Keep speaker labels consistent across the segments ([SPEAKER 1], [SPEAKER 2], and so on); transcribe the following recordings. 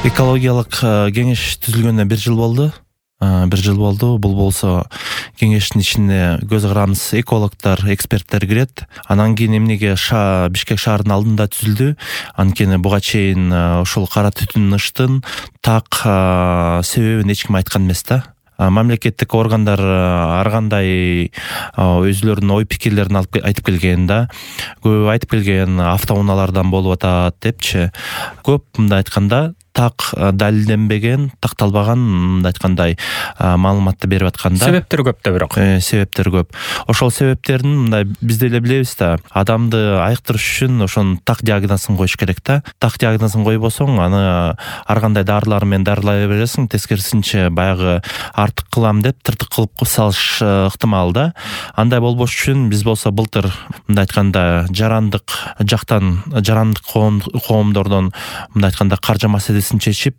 [SPEAKER 1] Экологиялык кеңеш түзүлгөнүнө 1 жыл болду. 1 жыл болду. Бул болсо кеңештин ичине көз карандысыз экологдор, эксперттер кирет. Анан кийин эмнеге Бишкек шаарынын алдында түзүлдү? Анткени буга чейин ушул кара түтүн ыштын так себебин эч ким айткан эмес да. Мамлекеттик органдар ар кандай өзүлөрүнүн ой пикирлерин айтып келген да. Көбү айтып келген автоунаалардан болуп атат депчи. Көп мындай айтканда так далилденбеген, такталбаган мындай айткандай маалыматты берип атканда.
[SPEAKER 2] Себептер көп да бирок.
[SPEAKER 1] Себептер көп. Ошол себептерин мындай биз деле билебиз да. Адамды айыктырыш үчүн ошонун так диагнозун коюш керек да. Так диагнозун койбосоң, аны ар кандай дарылар менен дарылай бересиң, тескерисинче баягы артык кылам деп тыртык кылып салыш ыктымал да. Андай болбош үчүн биз болсо былтыр мындай айтканда жарандык жактан, жарандык коомдордон мындай айтканда каржы маселесин чечип,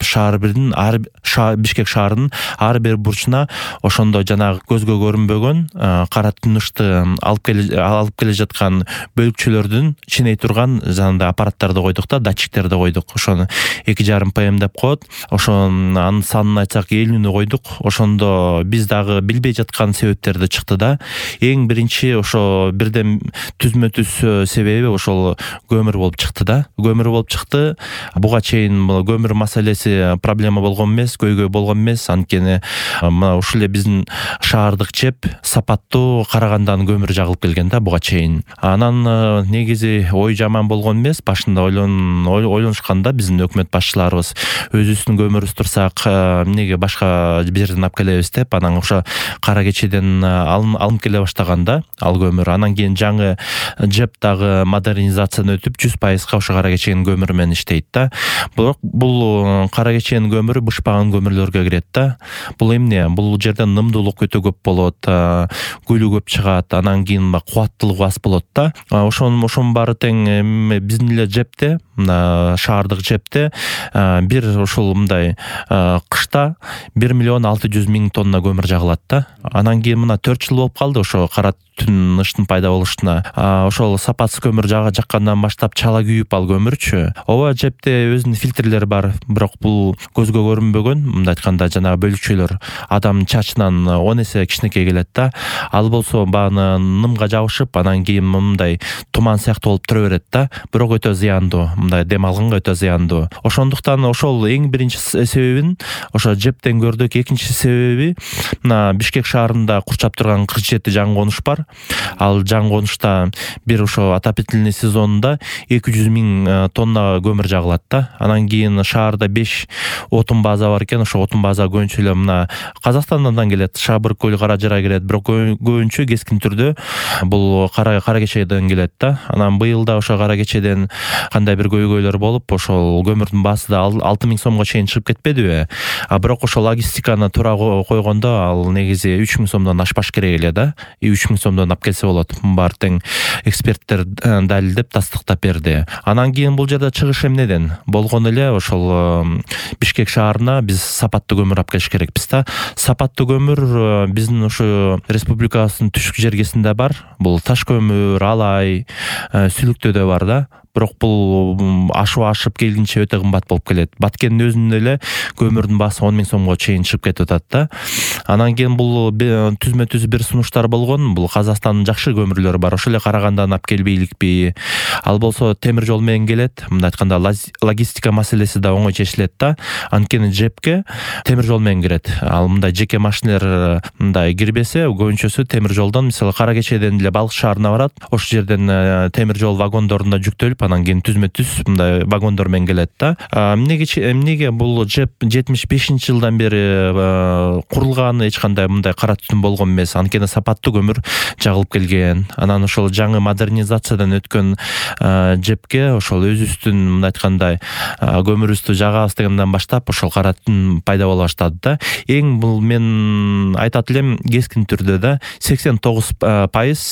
[SPEAKER 1] Бишкек шаарынын ар бир бурчуна ошондой жанагы көзгө көрүнбөгөн кара түтүнүштү алып келе жаткан бөлүкчөлөрдүн ченей турган жанагындай аппараттарды койдук да, датчиктерди койдук. Ошону 2,5 ПМ деп коет. Анын санын айтсак 50-нү койдук. Ошондо биз дагы билбей жаткан себептерди чыкты да. Эң биринчи ошо бирден түзмө-түз себеби ошол көмүр болуп чыкты да. Көмүр болуп чыкты. Буга чейин көмүр маселеси проблема болгон эмес, көйгөй болгон эмес. Анткени мына ушул эле биздин шаардык чеп сапаттуу Карагандан көмүр жагылып келген да буга чейин. Анан негизи ой жаман болгон эмес. Башында ойлонушканда биздин өкмөт башчыларыбыз өзүбүздүн көмүрүбүз турсак, эмнеге башка жерден алып келебиз деп, анан ошо Кара Кечеден алынып келе баштаганда ал көмүр. Анан кийин жаңы жеп дагы модернизациядан өтүп 100% ошо Кара Кеченин көмүрү менен иштейт да. Бирок бул Кара Кеченин көмүрү бышпаган көмүрлөргө кирет да. Бул эмне? Бул жерден нымдуулук өтө көп болот, күлү көп чыгат, анан кийин кубаттуулугу аз болот да. Ошонун баары тең биздин эле жепте, шаардык жепте бир ушул мындай кышта 1,6 миллион тонна көмүр жагылат да. Анан кийин мына 4 жыл болуп калды ошо кара түтүн ыштын пайда болушуна. Ошол сапатсыз көмүр жаккандан баштап чала күйүп ал көмүрчү. Ооба, жепте өзүнүн фильтрлери бар, бирок бул көзгө көрүнбөгөн, мындай айтканда жанагы бөлүкчөлөр адамдын чачынан 10 эсе кичинекей келет да. Ал болсо бааны нымга жабышып, анан кийин мындай туман сыяктуу болуп тура берет да. Бирок өтө зыяндуу, мындай дем алганга өтө зыяндуу. Ошондуктан ошол эң биринчи себебин ошо жептен көрдүк. Экинчи себеби мына Бишкек шаарында курчап турган 47 жаңы конуш бар. Ал жаңы конушта бир ошо отопительный сезонунда 200,000 тонна көмүр жагылат да. Анан кийин шаарда 5 отун база бар экен. Ошо отун база көбүнчө эле мына Казакстандан келет, Шабыр көл, Кара Жара келет, бирок көбүнчө кескин түрдө бул Кара Кечеден келет да. Анан быйыл да ошо Кара Кечеден кандай бир көйгөйлөр болуп, ошол көмүрдүн баасы да 6,000 сомго чейин чыгып кетпедиби? Бирок ошо логистиканы туура койгондо ал негизи 3,000 сомдон ашпаш керек эле да. 3,000 сомдон алып келсе болот. Баары тең эксперттер далилдеп тастыктап берди. Анан кийин бул жерде чыгыш эмнеден? Болгон эле ошол Бишкек шаарына биз сапаттуу көмүр алып келиш керекпиз да. Сапаттуу көмүр биздин ушу республикабыздын түштүк жергесинде бар. Бул Таш көмүр, Алай, Сүлүктөдө бар да. Бирок бул ашып келгенче өтө кымбат болуп келет. Баткендин өзүндө эле көмүрдүн баасы 10,000 сомго чейин чыгып кетип атат да. Анан кийин бул түзмө-түз бир сунуштар болгон. Бул Казакстандын жакшы көмүрлөрү бар. Ошол эле Карагандан алып келбейликпи? Ал болсо темир жол менен келет. Мындай айтканда логистика маселеси да оңой чечилет да. Анткени жепке темир жол менен кирет. Ал мындай жеке машиналар мындай кирбесе, көбүнчөсү темир жолдон, мисалы Кара Кечеден эле Балык шаарына барат. Ошол жерден темир жол вагондорунда жүктөлүп, анан кийин түзмө-түз мындай вагондор менен келет да. Эмнеге бул жеп 75-жылдан бери курулган, эч кандай мындай кара түтүн болгон эмес. Анткени сапаттуу көмүр жагылып келген. Анан ошол жаңы модернизациядан өткөн жепке ошол өзүбүздүн мындай айткандай көмүрүбүздү жагабыз дегенден баштап ошол кара түтүн пайда боло баштады да. Эң бул мен айтат элем кескин түрдө да 89%,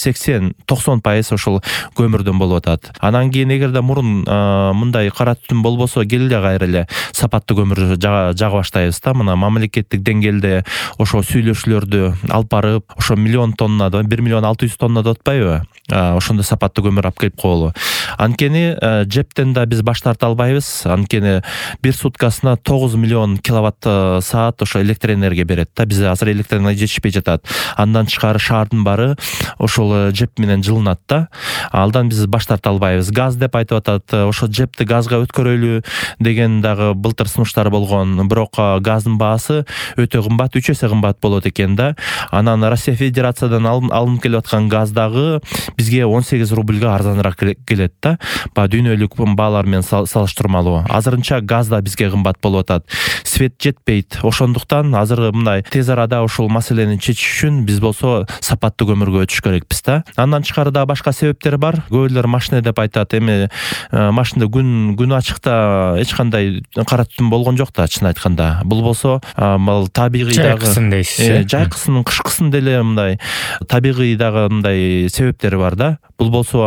[SPEAKER 1] 80-90% ошол көмүрдөн болуп атат. Анан кийин эгерде мурун мындай кара түтүн болбосо келе кайра эле сапаттуу көмүр жага баштайбыз да. Мына мамлекеттик деңгээлде ошо сүйлөшүүлөрдү алып барып, ошо 1,6 миллион тонна деп атпайбы? Ошондо сапаттуу көмүр алып келип коелу. Анткени жептен да биз баш тарта албайбыз. Анткени бир суткасына 9 миллион киловатт саат ошо электр энергия берет да. Бизде азыр электр энергия жетишпей жатат. Андан тышкары шаардын баары ошол жеп менен жылынат да. Алдан биз баш тарта албайбыз. Газ деп айтып атат. Ошо жепти газга өткөрөлү деген дагы былтыр сунуштар болгон. Бирок газдын баасы өтө кымбат, 3 эсе кымбат болот экен да. Анан Россия Федерациядан алынып келип аткан газ дагы бизге 18 рубльга арзаныраак келет да. Дүйнөлүк баалар менен салыштырмалуу. Азырынча газ да бизге кымбат болуп атат. Свет жетпейт. Ошондуктан азыр мындай тез арада ушул маселени чечиш үчүн биз болсо сапаттуу көмүргө өтүш керекпиз да. Андан тышкары да башка себептер бар. Көбүлөр машина деп айтат. Эми машинада күн ачыкта эч кандай кара түтүн болгон жок да, чын айтканда. Бул болсо табигый дагы
[SPEAKER 2] жайкысын дейсиз.
[SPEAKER 1] Жайкысын, кышкысын деле мындай табигый дагы мындай себептери бар да. Бул болсо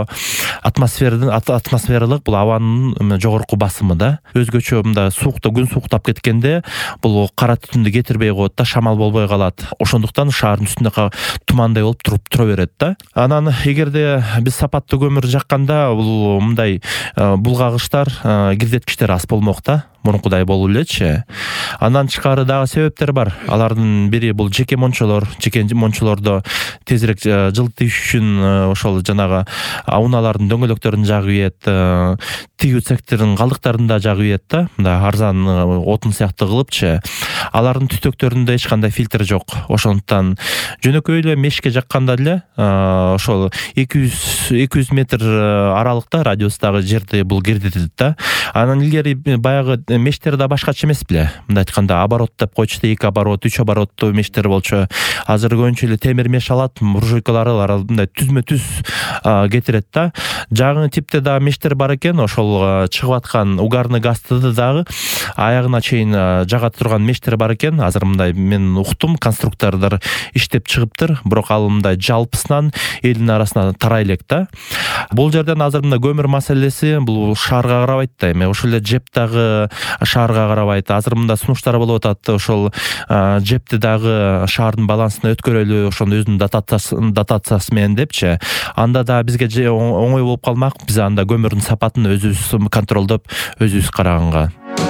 [SPEAKER 1] атмосфералык бул абанын жогорку басымы да. Өзгөчө мындай суукта, күн сууктап кеткенде бул кара түтүндү кетирбей коет да, шамал болбой калат. Ошондуктан шаардын үстүндө тумандай болуп тура берет да. Анан эгерде биз сапаттуу көмүр жакканда бул мындай булгагычтар, кирдеткичтер аз болмок да. Мурункудай болуп элечи. Андан тышкары дагы себептер бар. Алардын бири бул жеке мончолордо тезирээк жылытыш үчүн ошол жанагы унаалардын дөңгөлөктөрүн жагып ийет, тигүү цехтердин калдыктарын да жагып ийет да. Мындай арзан отун сыяктуу кылыпчы. Алардын түтөктөрүндө эч кандай фильтр жок. Ошондуктан жөнөкөй эле мешке жакканда деле ошол 200 метр аралыкта радиустагы жерди бул кирдетет да. Анан илгери баягы мештер да башкача эмес беле. Мындай айтканда оборот деп койчу, 2 оборот, 3 обороттуу мештер болчу. Азыр көбүнчө эле темир меш алат, буржуйкалары мындай түзмө-түз кетирет да. Жаңы типте да мештер бар экен, ошол чыгып аткан угарный газды дагы аягына чейин жага турган мештер бар экен. Азыр мындай мен уктум, конструктордор иштеп чыгыптыр, бирок ал мындай жалпысынан элдин арасына тарай элек да. Бул жерден азыр мындай көмүр маселеси бул шаарга карабайт да. Эми ошол эле жеп дагы шаарга карабайт. Азыр мында сунуштар болуп атат. Ошол жепти дагы шаардын балансына өткөрөлү, ошону өзүнүн дотациясы менен депчи. Анда да бизге оңой болуп калмак. Биз анда көмүрдүн сапатын өзүбүз контролдоп, өзүбүз караганга.